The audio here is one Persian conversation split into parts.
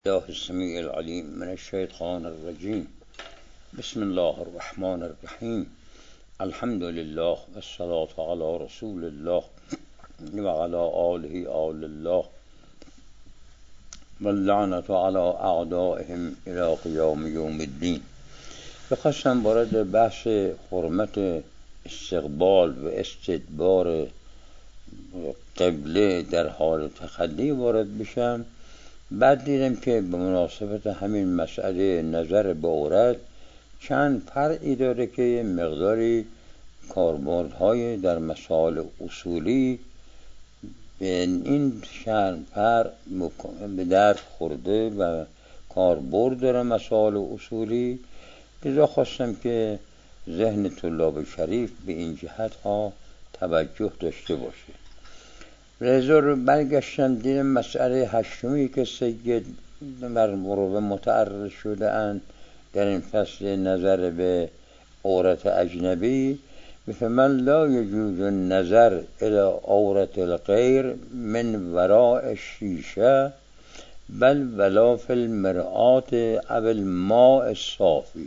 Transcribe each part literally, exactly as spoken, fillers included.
الله السميع العليم من الشيطان الرجيم. بسم الله الرحمن الرحيم. الحمد لله والصلاة على رسول الله وعلى آله آل الله واللعنة على أعدائهم إلى قيام يوم الدين. بخواستم وارد بحث حرمت استقبال و استدبار قبله در حال تخلی وارد بشم. بعد دیدم که به مناسبت همین مسئله نظر به عورت چند فرعی داره که مقداری کاربردهای در مسائل اصولی به این چند فرع به درد خورده و کاربرد داره مسائل اصولی. لذا خواستم که ذهن طلاب شریف به این جهت ها توجه داشته باشه. رضا رو برگشتم دیدم مسئله هشتمی که سید بر مروه متعرض شده اند در این فصل نظر به عورت اجنبی. فمن لا یجوز النظر الى عورت الغیر من وراء شیشه بل ولا فی المرآت او الماء الصافی.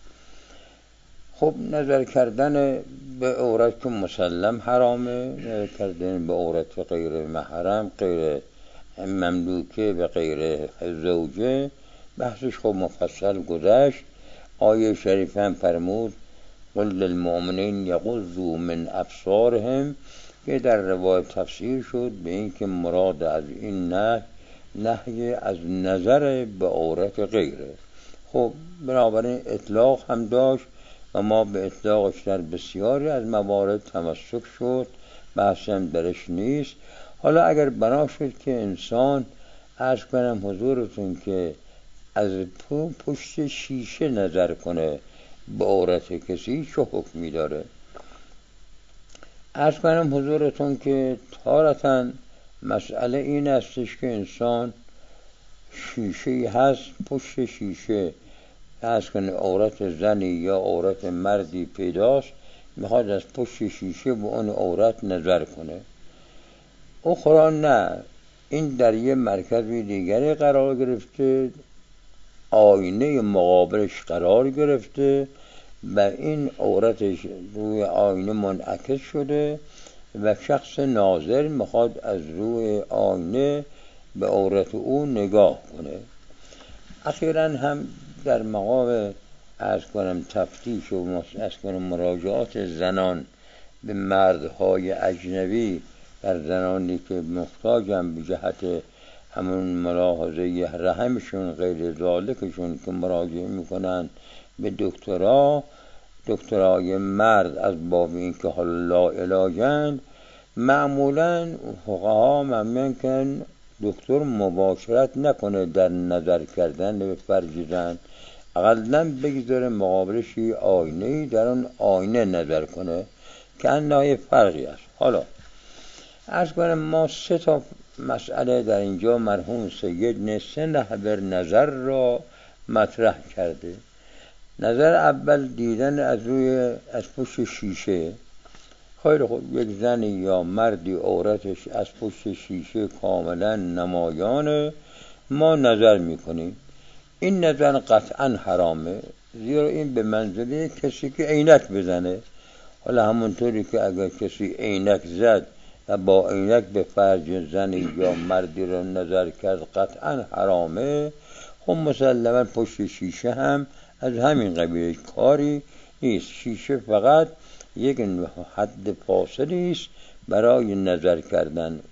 خب نظر کردن به عورت که مسلم حرامه، نظر کردن به عورت غیر محرم، غیر مملوکه و غیر زوجه بحثش خب مفصل گذشت. آیه شریفه هم فرمود قل للمؤمنین یغضوا من ابصارهم که در روایت تفسیر شد به این که مراد از این نه نهی از نظر به عورت غیره. خب بنابراین اطلاق هم داشت و ما به اطلاقش در بسیاری از موارد تمسک شد، بحثی هم درش نیست. حالا اگر بنا شد که انسان عرض کنم حضورتون که از پشت شیشه نظر کنه به عورت کسی چه حکمی داره؟ عرض کنم حضورتون که تارتاً مسئله این استش که انسان شیشه هست، پشت شیشه از کنه عورت زنی یا عورت مردی پیداست، میخواد از پشت شیشه به اون عورت نظر کنه. اخرى نه، این در یه مرکزی دیگری قرار گرفته، آینه مقابلش قرار گرفته و این عورتش روی آینه منعکس شده و شخص ناظر میخواد از روی آینه به عورت او نگاه کنه. اخیراً هم در مقام از کنم تفتیش و از کنم مراجعات زنان به مردهای اجنبی در زنانی که محتاجم به جهت همون ملاحظه رحمشون غیر ذالکشون که مراجعه میکنن به دکترا دکترای مرد از باب این که حالا لا علاجن، معمولاً فقها ممنون کن دکتر مباشرت نکنه در نظر کردن به فرج زن، اقلاً بگذاره مقابلش آینه‌ای در اون آینه نظر کنه که انهای فرقی است. حالا عرض کنم ما سه تا مسئله در اینجا مرحوم سید سه نحو نظر را مطرح کرده. نظر اول دیدن از روی از پشت شیشه. خیلی خوب، یک زنی یا مردی عورتش از پشت شیشه کاملا نمایانه، ما نظر میکنیم. این نظر قطعا حرامه، زیرا این به منزله کسی که عینک بزنه. حالا همونطوری که اگر کسی عینک زد و با عینک به فرج زنی یا مردی رو نظر کرد قطعا حرامه. خب مسلما پشت شیشه هم از همین قبیل کاری نیست. شیشه فقط یک حد فاصلی است برای نظر کردن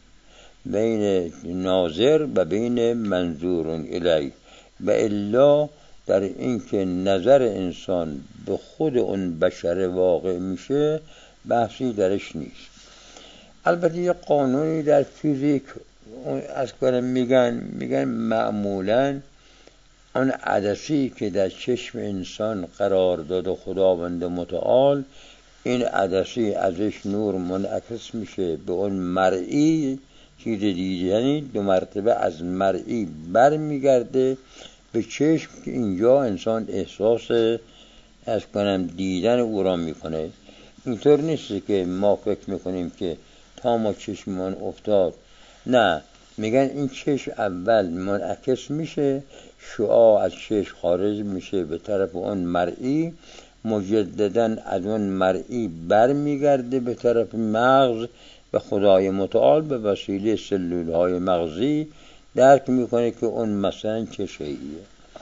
بین ناظر و بین منظور الیه، و الا در این که نظر انسان به خود اون بشر واقع میشه بحثی درش نیست. البته یه قانونی در فیزیک از کنم میگن میگن معمولاً اون عدسی که در چشم انسان قرار داده خداوند متعال، این عدسی ازش نور منعکس میشه به اون مرئی چیز دیدنی، دو مرتبه از مرئی بر میگرده به چشم که اینجا انسان احساس از کنم دیدن او را میکنه. اینطور نیست که ما فکر میکنیم که تا ما چشممان افتاد، نه، میگن این چشم اول منعکس میشه، شعاع از چشم خارج میشه به طرف اون مرئی، مجددا از اون مرئی بر میگرده به طرف مغز و خدای متعال به وسیله سلول های مغزی درک میکنه که اون مثلا چه شیئیه.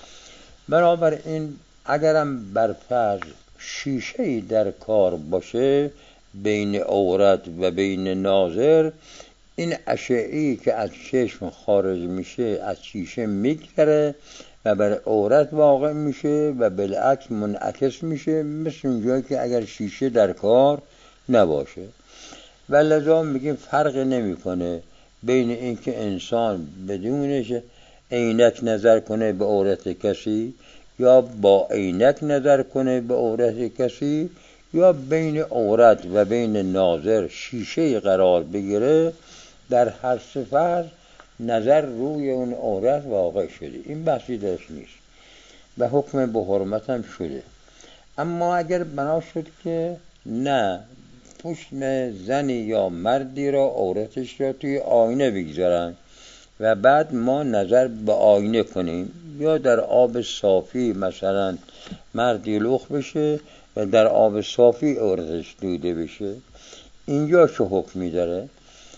بنابراین اگرم برفرض شیشه‌ای در کار باشه بین عورت و بین ناظر، این اشعه‌ای که از چشم خارج میشه از شیشه میگذره و بر عورت واقع میشه و بالعکس منعکس میشه، مثل اونجایی که اگر شیشه در کار نباشه. و لذا میگیم فرق نمیکنه بین اینکه انسان بدونش عینک نظر کنه به عورت کسی یا با عینک نظر کنه به عورت کسی، یا بین عورت و بین ناظر شیشه قرار بگیره، در هر سفر نظر روی اون عورت واقع شده، این بحثی درش نیست و حکم به حرمت هم شده. اما اگر بنا شد که نه پشت زنی یا مردی را عورتش را توی آینه بگذارن و بعد ما نظر به آینه کنیم، یا در آب صافی مثلا مردی لخ بشه و در آب صافی عورتش دیده بشه، اینجا چه حکمی داره؟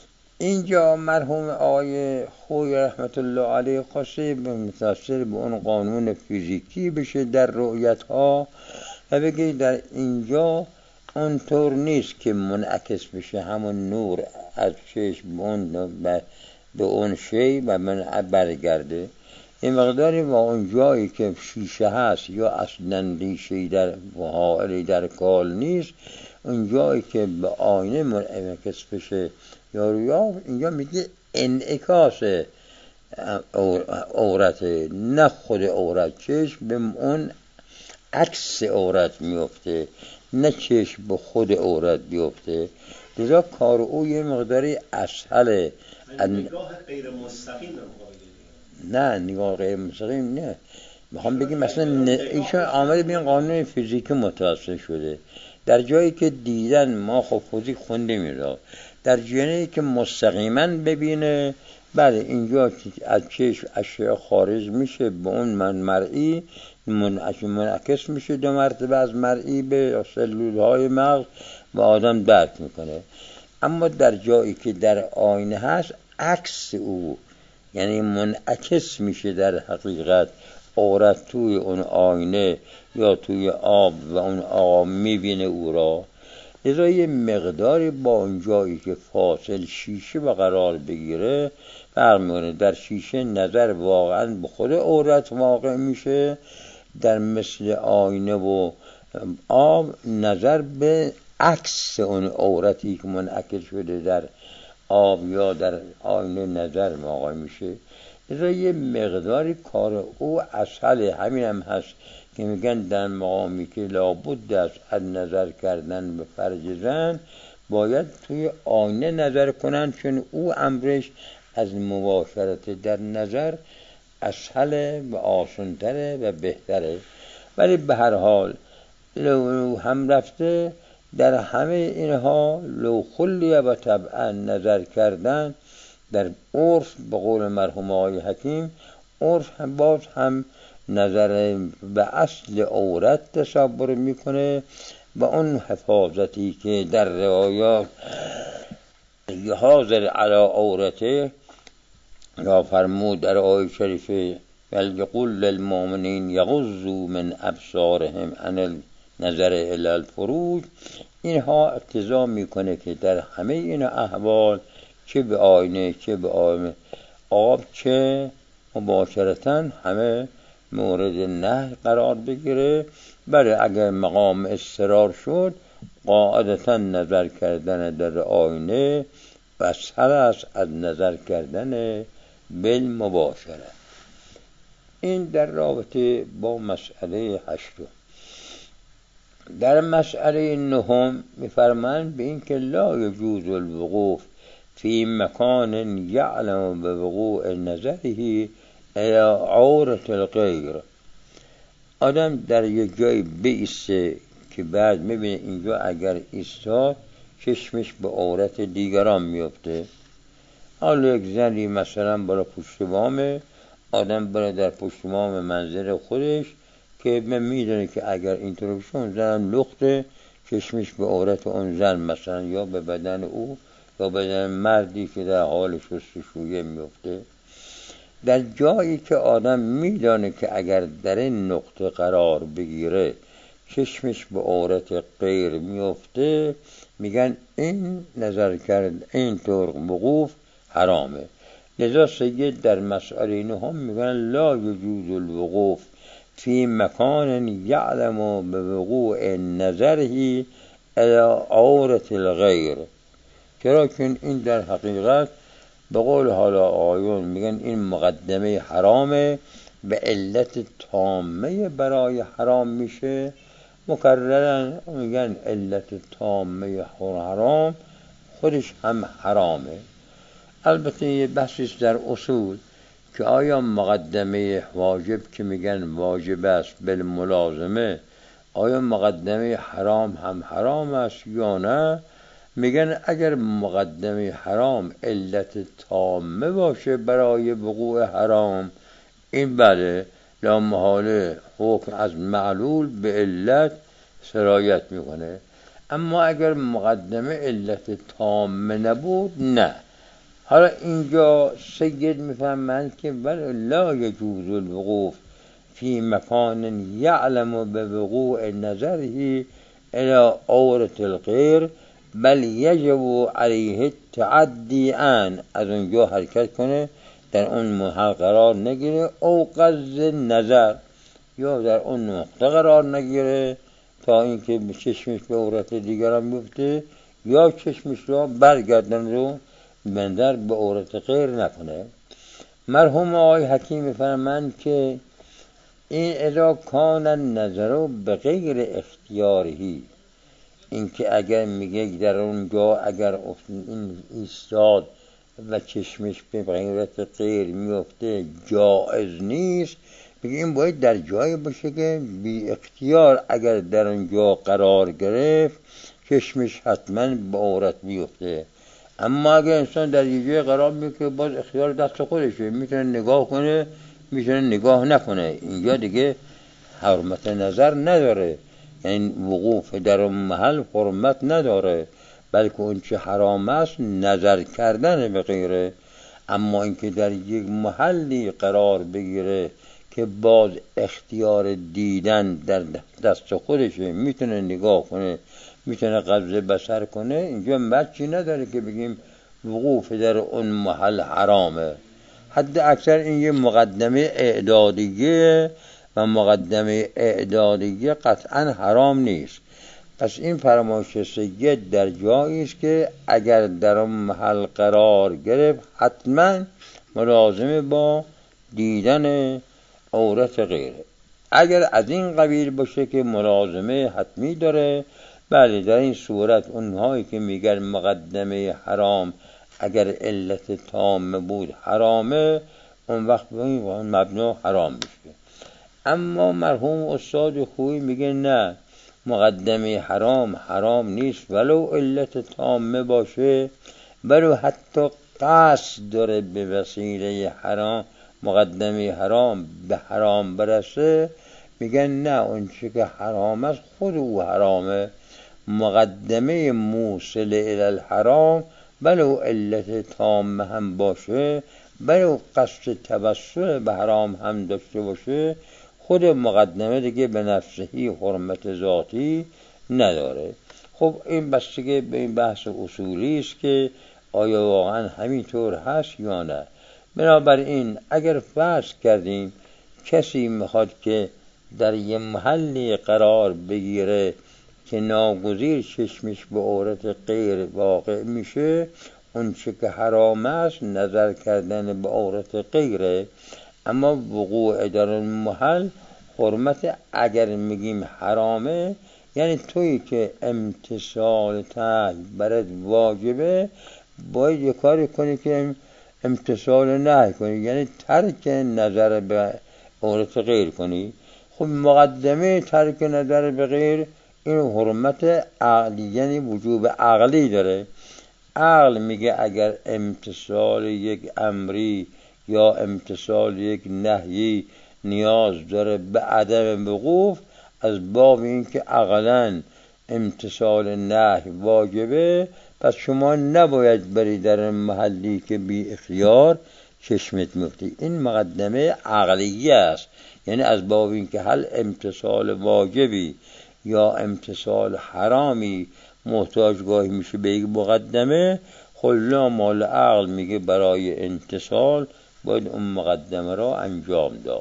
اینجا مرحوم آقای خوی رحمت الله علیه خواسته متأثر به اون قانون فیزیکی بشه در رؤیت ها و بگه در اینجا اونطور نیست که منعکس بشه همون نور از چشم به اون به اون شی و من برگرده. این مقداری با اون جایی که شیشه هست یا اصلا شی در حائلی در کال نیست، اون جایی که به آینه منعکس بشه یا رویا، اینجا میگه انعکاس عورت، نه خود عورت. چشم به اون عکس عورت میفته، نه چشم به خود عورت بیفته. لذا کار او یه مقداری اسهله. نگاه غیر مستقیم نه نگاه غیر مستقیم نه، میخوام بگیم مثلا ایشون آمده به این قانون فیزیکی متوسل شده. در جایی که دیدن ما خب فیزیک خونده میره، در جایی که مستقیما ببینه، بله اینجا از چشم اشعه خارج میشه به اون من مرئی منعکس میشه دو مرتبه از مرئی به سلول های مغز و آدم درک میکنه. اما در جایی که در آینه هست عکس او، یعنی منعکس میشه در حقیقت عورت توی اون آینه یا توی آب و اون آب میبینه او را. لذا یه مقداری با اون جایی که فاصل شیشه و قرار بگیره فرق میکنه. در شیشه نظر واقعا به خود عورت واقع میشه، در مثل آینه و آب نظر به عکس اون عورتی که منعکس شده در آب یا در آینه نظر واقع میشه. لذا یه مقداری کار او اسهل. همین هم هست که میگن در مقامی که لابد است از نظر کردن به فرج زن باید توی آینه نظر کنن، چون او امرش از مباشرت در نظر اسهل و آسان‌تره و بهتره. ولی به هر حال لو هم رفته در همه اینها لو خلیه و طبعا نظر کردن در عرف به قول مرحوم آقای حکیم، عرف هم باز هم نظر به اصل عورت تصور میکنه و اون حفاظتی که در روایات حاضر علی عورته یا فرمود در آیه شریفه وَلْيَقُلْ لِلْمُؤْمِنِينَ يَغُضُّوا مِنْ أَبْصَارِهِمْ عَنِ النَّظَرِ إِلَى الْفُرُوجِ، اینها اقتضا میکنه که در همه این احوال چه به آینه چه به آب چه مباشرتاً همه مورد نهی قرار بگیره. بله اگر مقام اضطرار شد قاعدتاً نظر کردن در آینه اسهل است از نظر کردن بالمباشره. این در رابطه با مسئله هشتم. در مسئله نهم می‌فرمایند به این که لا یجوز الوقوف فی مکان یعلم بوقوع نظره الی عورة الغیر. آدم در یک جای بایسته که بعد میبینه اینجا اگر ایستاد چشمش به عورت دیگران میفته، حالا یک زنی مثلا برای پشت بامه، آدم بره در پشت بام منزل خودش که من میدونه که اگر اینطور بشه اون زن لخته، چشمش به عورت اون زن مثلا یا به بدن او یا بدن مردی که در حال شستشویی میفته. در جایی که آدم میدانه که اگر در این نقطه قرار بگیره چشمش به عورت غیر میفته، میگن این نظر کرد این طور وقوف حرامه. لذا سید در مسئله نهم میگن لا یجوز الوقوف فی مکان یعلم به وقوع نظره الی عورت الغیر. چرا که این در حقیقت به قول حالا آیون میگن این مقدمه حرامه، به علت تامه برای حرام میشه. مکررن میگن علت تامه حرام خودش هم حرامه. البته یه بحثیست در اصول که آیا مقدمه واجب که میگن واجب است بالملازمه، آیا مقدمه حرام هم حرام است یا نه؟ میگن اگر مقدمه حرام علت تامه باشه برای وقوع حرام، این بله لا محاله حکم از معلول به علت سرایت میکنه. اما اگر مقدمه علت تامه نبود نه. حالا اینجا سید میفهمند که بل لا یجوز الوقوف فی مکان یعلم به وقوع نظره الی عورت الغیر، بل یجب علیه التعدی ان، از اونجا حرکت کنه در اون محل قرار نگیره، او قصد نظر، یا در اون نقطه قرار نگیره تا اینکه چشمش به عورت دیگران میفته، یا چشمش رو برگردن رو بندر به عورت غیر نکنه. مرحوم آقای حکیم میفرمایند که این اذا کان النظر به غیر اختیاری، این که اگر میگه در اونجا اگر این ایستاد و چشمش به غیرت غیر میفته جائز نیست، میگه این باید در جایی باشه که بی اختیار اگر در اونجا قرار گرفت چشمش حتما به عورت میفته. اما اگر انسان در یه جای قرار میگه باز اختیار دست خودشه، میتونه نگاه کنه میتونه نگاه نکنه، اینجا دیگه حرمت نظر نداره، یعنی وقوف در اون محل حرمت نداره، بلکه اون چه حرام است نظر کردن به غیره. اما اینکه در یک محلی قرار بگیره که باز اختیار دیدن در دست خودشه، میتونه نگاه کنه میتونه قبض بصر کنه، اینجا مچی نداره که بگیم وقوف در اون محل حرامه. حد اکثر این یه مقدمه اعدادیه و مقدمه اعدادیه قطعا حرام نیست. پس این فرمایش سید در جایی است که اگر در اون محل قرار گرفت حتما ملازم با دیدن عورت غیره. اگر از این قبیل باشه که ملازمه حتمی داره، بله در این صورت اونهایی که میگن مقدمه حرام اگر علت تام بود حرامه، اون وقت به این مبنا حرام میشه. اما مرحوم استاد خویی میگه نه، مقدمه حرام حرام نیست ولو علت تامه باشه، ولو حتی قصد داره به وسیله حرام مقدمه حرام به حرام برسه، میگن نه، اون چی که حرام است خود او حرامه. مقدمه موصل الی الحرام ولو علت تامه هم باشه، ولو قصد توسل به حرام هم داشته باشه، خود مقدمه دیگه به نفسهی حرمت ذاتی نداره. خب این بستگی به این بحث اصولی است که آیا واقعا همینطور هست یا نه. بنابراین اگر فرض کردیم کسی میخواد که در یه محلی قرار بگیره که ناگزیر چشمش به عورت غیر واقع میشه، اون چه که حرام است نظر کردن به عورت غیره. اما وقوع در اون محل حرمت، اگر میگیم حرامه یعنی تویی که امتثال نهی برات واجبه باید یه کاری کنی که امتثال نهی کنی، یعنی ترک نظر به عورت غیر کنی. خب مقدمه ترک نظر به غیر این حرمت عقلی یعنی وجوب عقلی داره. عقل میگه اگر امتثال یک امری یا امتثال یک نهی نیاز داره به عدم وقوف، از باب این که عقلاً امتثال نهی واجبه، پس شما نباید بری در محلی که بی اختیار چشمت میفتی. این مقدمه عقلیه است، یعنی از باب این که هل امتثال واجبی یا امتثال حرامی محتاج گاهی میشه به یک مقدمه، خلا مال عقل میگه برای امتثال باید اون مقدمه را انجام داد.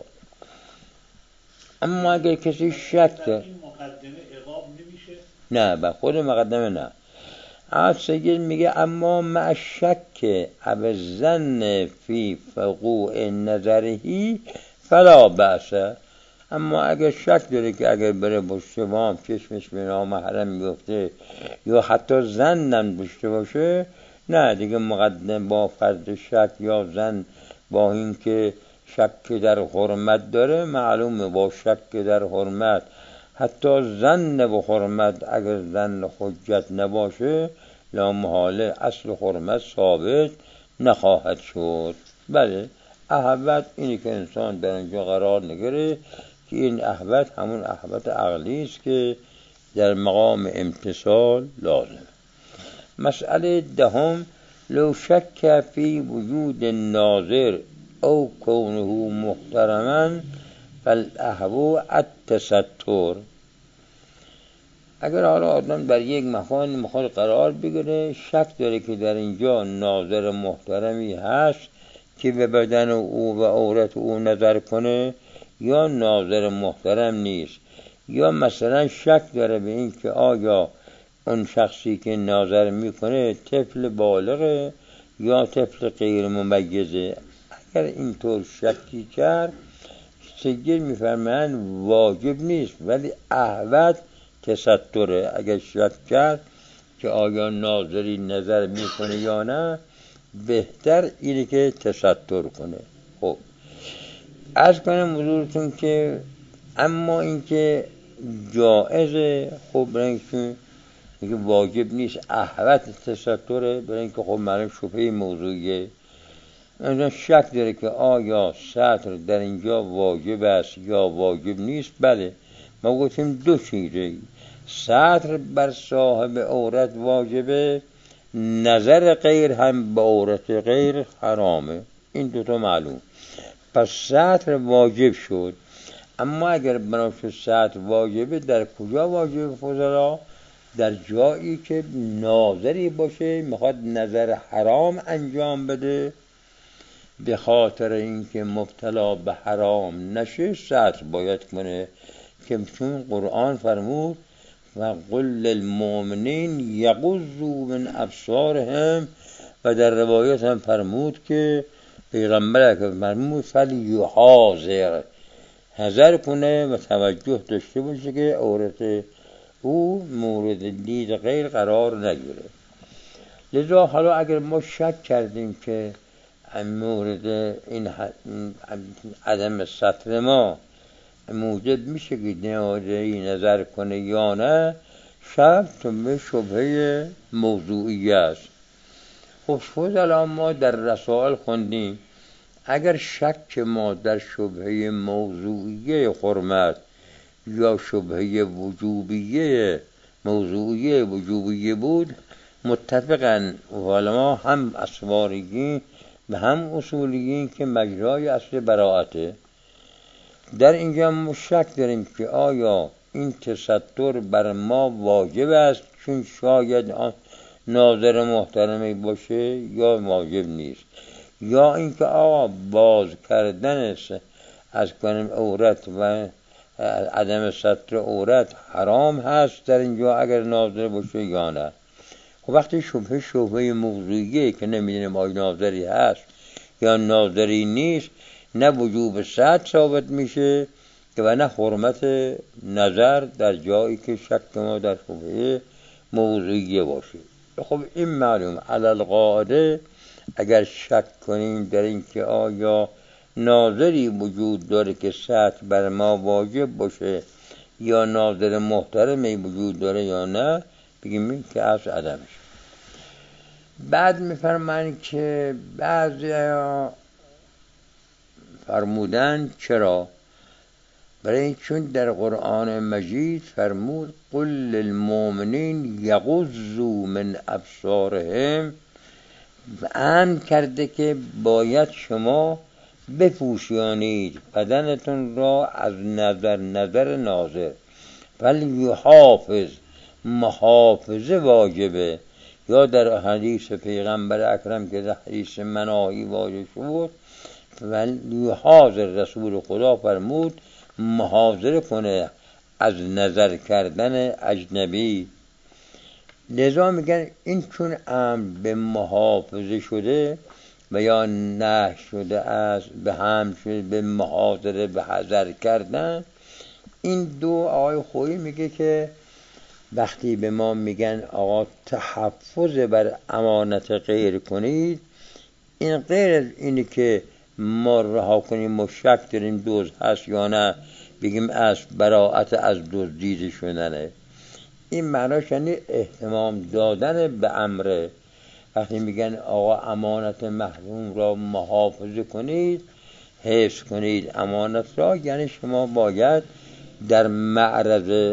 اما اگر کسی شک داره، این مقدمه عقاب نمیشه؟ نه به خود مقدمه نه. عاد سید میگه اما مع شک او ظن فی وقوع نظرهی فلا بأس. اما اگر شک داره که اگر بره پشت بام چشمش به نامحرم بیفته یا حتی ظنم داشته باشه، نه دیگه مقدم با فرض شک یا ظن، با این که شک در حرمت داره، معلومه با شک در حرمت حتی ظن به حرمت اگر ظن حجت نباشه لا محاله اصل حرمت ثابت نخواهد شد. بله احوت اینی که انسان در اینجا قرار نگیره که این احوت همون احوت عقلی است که در مقام امتثال لازم. مسئله دهم لو شک فی وجود ناظر او کونه محترما فالاحوط التستر. اگر حالا آدم در یک مکان میخواد قرار بگیره، شک داره که در اینجا ناظر محترمی هست که به بدن او و عورت او نظر کنه یا ناظر محترم نیست، یا مثلا شک داره به این که آیا اون شخصی که ناظر میکنه طفل بالغه یا طفل غیر ممیزه. اگر اینطور شکی کرد، سید میفرمایند واجب نیست ولی احوط تستره. اگر شک کرد که آیا ناظری نظر میکنه یا نه، بهتر اینه که تستر کنه. خب عرض کنم حضورتون که اما اینکه جائزه، خب برای اینکه میگه واجب نیست احوط تستره، برای اینکه خب معلوم شبهه موضوعیه. مثلا شک داره که آیا ستر در اینجا واجب است یا واجب نیست. بله ما گفتیم دو چیزه، ستر بر صاحب عورت واجبه، نظر غیر هم به عورت غیر حرامه. این دوتا معلوم. پس ستر واجب شد. اما اگر بنابرای ستر واجبه، در کجا واجب فضلا؟ در جایی که ناظری باشه میخواد نظر حرام انجام بده، به خاطر اینکه مبتلا به حرام نشه ستر باید کنه، که چون قرآن فرمود و قل للمؤمنین یغضوا من ابصارهم، و در روایت هم فرمود که پیغمبر که فرمود فلیحاذر، حذر کنه و توجه داشته باشه که عورت او مورد دید غیر قرار نگیره. لذا حالا اگر ما شک کردیم که مورد این عدم ستر ما موجب میشه که ناظری نظر کنه یا نه، شب به شبهه موضوعی است. خب فضلا ما در رسائل خوندیم اگر شک ما در شبهه موضوعیه حرمت یا شبهه وجوبیه موضوعیه وجوبیه بود، متفقاً علما هم اسواریگی و هم اصولیین که مجرای اصل براعته. در اینجا ما شک داریم که آیا این تستر بر ما واجب است چون شاید ناظر محترمی باشه یا واجب نیست، یا اینکه آقا باز کردن از کنم عورت و عدم ستر عورت حرام هست در اینجا اگر ناظر باشه یا نه. خب وقتی شبهه شبهه موضوعیه که نمیدونیم آیا ناظری هست یا ناظری نیست، نه وجوب ستر ثابت میشه و نه حرمت نظر در جایی که شک ما در شبهه موضوعیه باشه. خب این معلوم علی القاعده اگر شک کنیم در این که آیا ناظری وجود داره که ستر بر ما واجب باشه یا ناظر محترمی وجود داره یا نه، بگیم این که از عدمش. بعد میفرمایند که بعضی فرمودن چرا؟ برای این چون در قرآن مجید فرمود قل للمؤمنین یغضوا من ابصارهم، امر کرده که باید شما بپوشانید بدنتون را از نظر نظر ناظر، ولی یحافظ، محافظه واجبه. یا در حدیث پیغمبر اکرم که در حدیث مناهی واجب شد، ولی یحاذر، رسول خدا فرمود محاذره کنه از نظر کردن اجنبی. لذا میگن این چون امر به محافظه شده و یا نه شده از به هم شده به محاذره، به حذر کردن، این دو آقای خویی میگه که وقتی به ما میگن آقا تحفظ بر امانت غیر کنید، این غیر از اینی که ما رها کنیم و شک داریم دزد هست یا نه بگیم از براءت از دزدیده شدنه. این معناش یعنی اهتمام دادن به امره. وقتی میگن آقا امانت محروم را محافظه کنید، حفظ کنید امانت را، یعنی شما باید در معرض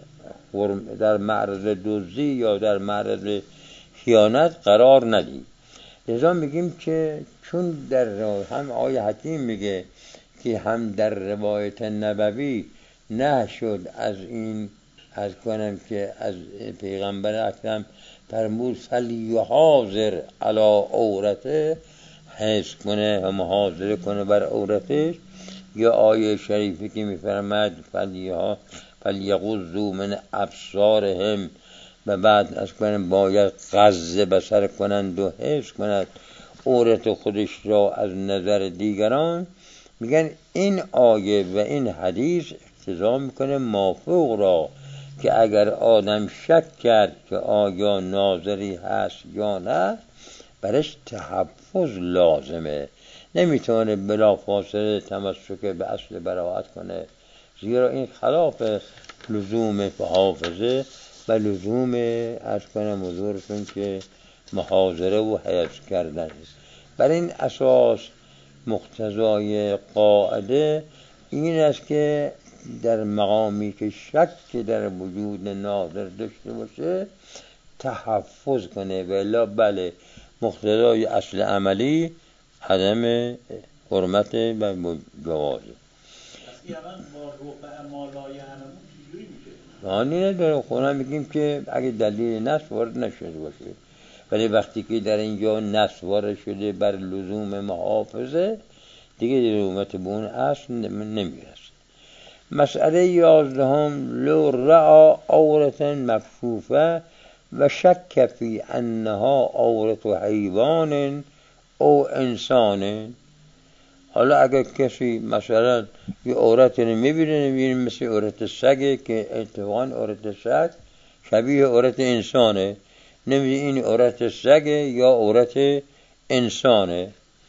در معرض دزدی یا در معرض خیانت قرار ندید. لذا میگیم که چون در هم آیه حکیم میگه که هم در روایت نبوی نه شد از این از کنم که از پیغمبر اکرم فرمود فلیحاذر علی عورته، حفظ کنه و محاذره کنه بر عورتش، یا آیه شریفی که میفرماد فلیها فلیغضوا من ابصارهم، و بعد از کنم باید غض بصر کنند و حفظ کنند عورت خودش را از نظر دیگران. میگن این آیه و این حدیث اقتضا میکنه مافوق را که اگر آدم شک کرد که آیا ناظری هست یا نه، برش تحفظ لازمه، نمیتونه بلافاصله تمسک به اصل براءت کنه، زیرا این خلاف لزوم حافظه و لزوم از کنم حضورتون که محاذره و حفظ کردن. بر این اساس مقتضای قاعده این است که در مقامی که شک در وجود ناظر داشته باشه تحفظ کنه، و الا بله مقتضای اصل عملی عدم حرمت و جوازه. معنی نداره. خونه میگیم که اگه دلیل نص وارد نشده باشه، ولی وقتی که در اینجا نص وارد شده بر لزوم محافظه، دیگه حرمت به اون اصل نمیرسه. مسئله یازدهم لو رعا عورت مکشوفه و شک فی انها عورت حیوان او انسان. حالا اگر کسی مثلا یه عورت رو میبینه میبینه مثل عورت سگه که اتفاقا عورت سگ شبیه عورت انسانه، نمیدونه این عورت سگه یا عورت انسانه.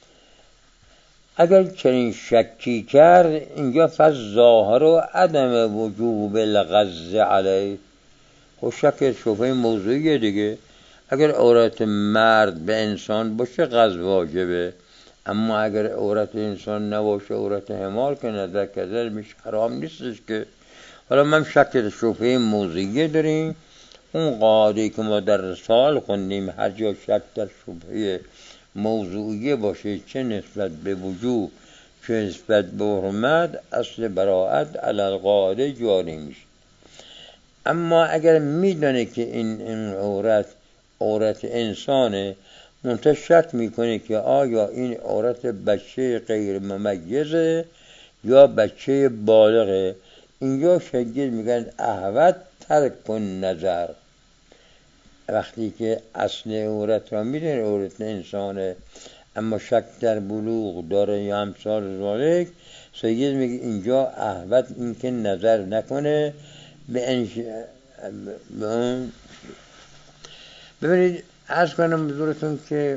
اگر چنین شکی کرد اینجا فز ظاهر و عدم وجوب الغض علیه، خب شک شبهه موضوعیه دیگه. اگر عورت مرد به انسان باشه غض واجبه، اما اگر عورت انسان نباشه عورت حمار که نظر کذر میشه حرام نیستش که. حالا من شک شبهه موضوعیه داریم، اون قاعده که ما در رسال خوندیم هر جا شک در شبهه موضوعیه باشه، چه نسبت به وجوب چه نسبت به حرمت، اصل براءت علی القاعده جاری میشه. اما اگر میدونه که این, این عورت عورت انسانه، منتها شک میکنه که آیا این عورت بچه غیر ممیزه یا بچه بالغه، اینجا شگید میگن احوط ترک کن نظر. وقتی که اصل عورت را میدونه عورت انسانه اما شک در بلوغ داره یا امثال ذالک، سید میگه اینجا احوط این که نظر نکنه به انش... به اون. ببینید عرض کنم حضورتون که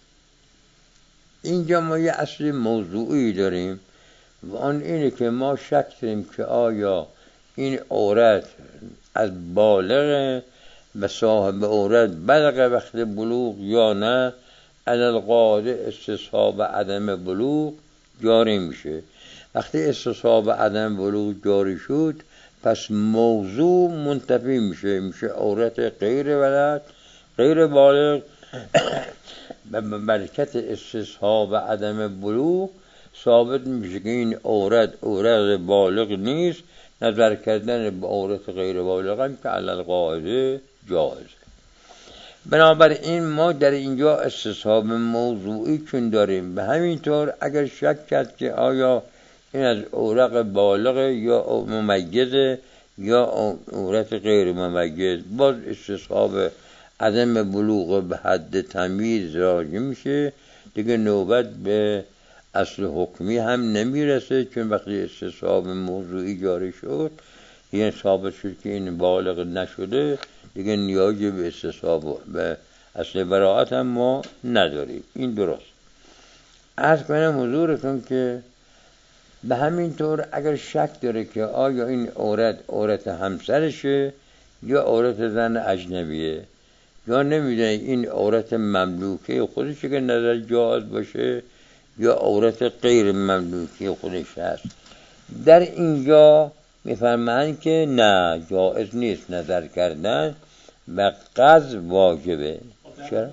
اینجا ما یه اصل موضوعی داریم و آن اینه که ما شک داریم که آیا این عورت از بالغ به صاحب عورت بلغ وقت بلوغ یا نه، علی القاعده استصحاب عدم بلوغ جاری میشه. وقتی استصحاب عدم بلوغ جاری شد پس موضوع منتفی میشه، میشه عورت غیر ولد غیر بالغ. به برکت استصحاب عدم بلوغ ثابت میشه که این عورت عورت بالغ نیست. نظر کردن به عورت غیر بالغ هم که علی القاعده جایزه. بنابراین ما در اینجا استصحاب موضوعی چون داریم، به همین طور اگر شک کرد که آیا این از عورت بالغ یا ممیزه یا عورت غیر ممیز، باز استصحاب عدم بلوغ به حد تمیز راجع میشه، دیگه نوبت به اصل حکمی هم نمیرسه، چون وقتی استصحاب موضوعی جاری شد یعنی ثابت شد که این بالغ نشده، دیگه نیازی به استصحاب به اصل براءت هم ما نداریم. این درست. عرض کنم حضورتون که به همین طور اگر شک داره که آیا این عورت عورت همسرشه یا عورت زن اجنبیه، یا نمیدونه این عورت مملوکه خودشه که نظر جایز باشه یا عورت غیر مملوکه خودش هست، در اینجا میفرمایند که نه، جایز نیست نظر کردن و قض واجبه. چرا؟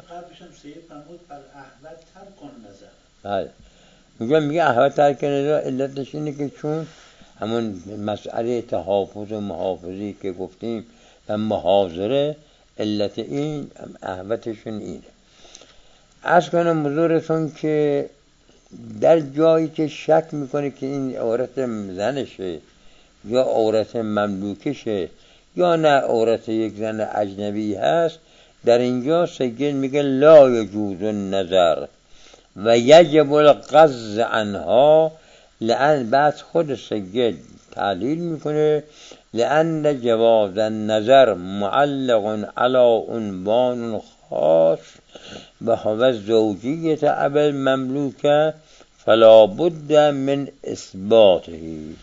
بله میگه میگه احوال ترک نظر علتش اینه که چون همون مسئله تحافظ و محافظی که گفتیم و محاضره، علت این احوالشون اینه. عرض کنم حضورتون که در جایی که شک میکنه که این عورت زنشه یا عورت مملوکشه یا نه عورت یک زن اجنبی هست، در اینجا سید میگه لا یجوز النظر و یجب القض عنها، لأن بعد خود سید تعلیل میکنه لأن جواز النظر معلق على عنوان خاص و هو زوجیت ابی المملوکه فلا بد من اثباته.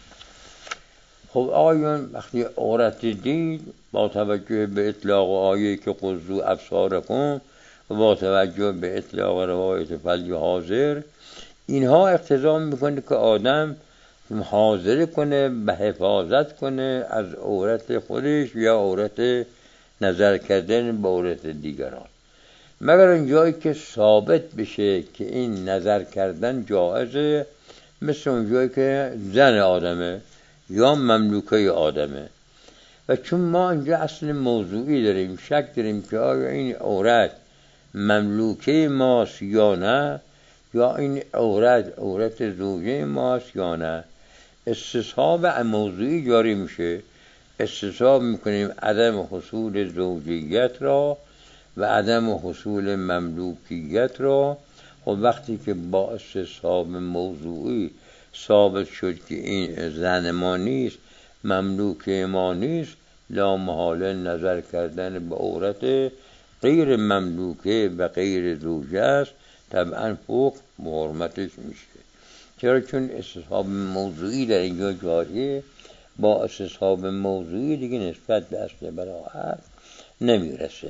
خب آقایون وقتی عورت دید با توجه به اطلاق آیه که قضوا ابصارکم و با توجه به اطلاق روایت فلی حاضر، اینها اقتضا میکنه که آدم حاضر کنه به حفاظت کنه از عورت خودش یا عورت نظر کردن به عورت دیگران، مگر اون جایی که ثابت بشه که این نظر کردن جایزه، مثل اون جایی که زن آدمه یا مملوکه آدمه. و چون ما اینجا اصل موضوعی داریم، شک داریم که آیا این عورت مملوکه ماست یا نه، یا این عورت عورت زوجه ماست یا نه، استصحاب موضوعی جاری میشه. استصحاب میکنیم عدم حصول زوجیت را و عدم حصول مملوکیت را. خب وقتی که با استصحاب موضوعی ثابت شد که این زن ما نیست، مملوک ما نیست، لا محاله نظر کردن به عورت غیر مملوکه و غیر زوجه است، طبعا فوق حرمتش میشه. چرا؟ چون استصحاب موضوعی در اینجا جاریه، با استصحاب موضوعی دیگه نسبت به اصل براءت نمیرسه.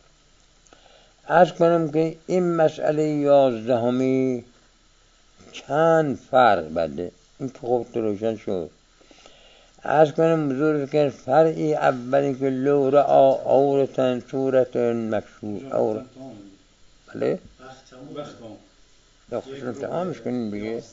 عرض کنم که این مسئله یازدهمی چند فرق بده، این که خب روشن شد. عرض کنم بزرگ که فرعی اولی که لو رعا عورتن صورت مکشوف عورت، بله یا خوشون تمامش کنیم بگه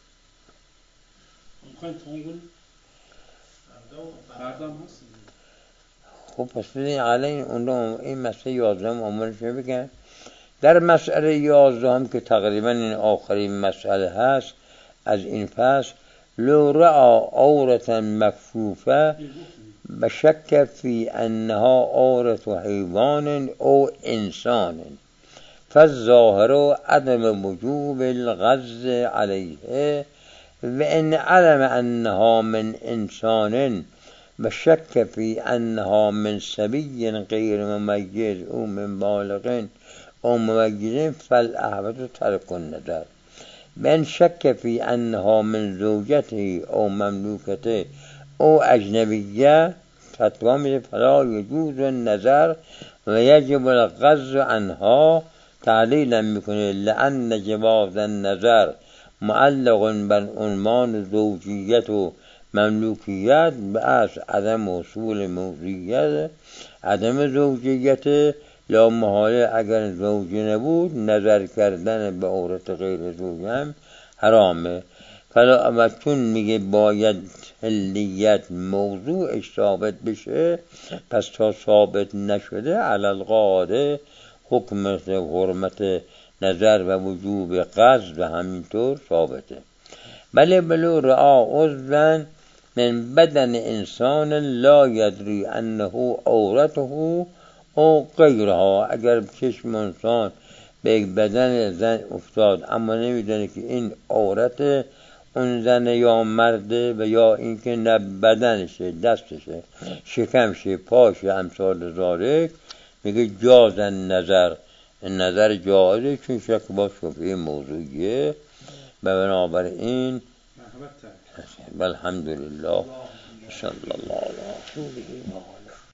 خب پس بزنین علی اون این مسئله یازدهم آمونش بگن. در مسئله یازدهم که تقریبا این آخرین مسئله هست از این فصل، لو رعا عورتا مکفوفه بشک فی انها عورت حیوان او انسان فالظاهر عدم وجوب الغض علیه و ان علم انها من انسان بشک فی انها من صبی غیر ممیز او من بالغ او ممیز فالاحوط ترک النظر. من شک فی انها من زوجته او مملوکته او اجنبیه فتوا میده فلا یجوز نظر و یجب الغض عنها، تعلیلا میکنه لأن جواز النظر معلق بر عنوان زوجیت و مملوکیت به اصل عدم اصول موضوعیت، عدم زوجیت لا محاله اگر زوجی نبود نظر کردن به عورت غیر زوج هم حرامه. فلا و چون میگه باید حلیت موضوعش ثابت بشه، پس تا ثابت نشده علی القاعده حکم حرمت نظر و وجوب قصد و همینطور ثابته. بله بلو رعا عضوا من بدن انسان لا یدری انه عورته او غیرها، اگر چشم انسان به بدن زن افتاد اما نمیدونه که این عورت اون زن یا مرده و یا اینکه نه بدنشه، دستشه، شکمشه، پاشه، امثال ذالک، میگه جاز نظر، نظر جایزه چون شک با شبهه موضوعیه. و بنابراین والحمدلله صلی الله علیه و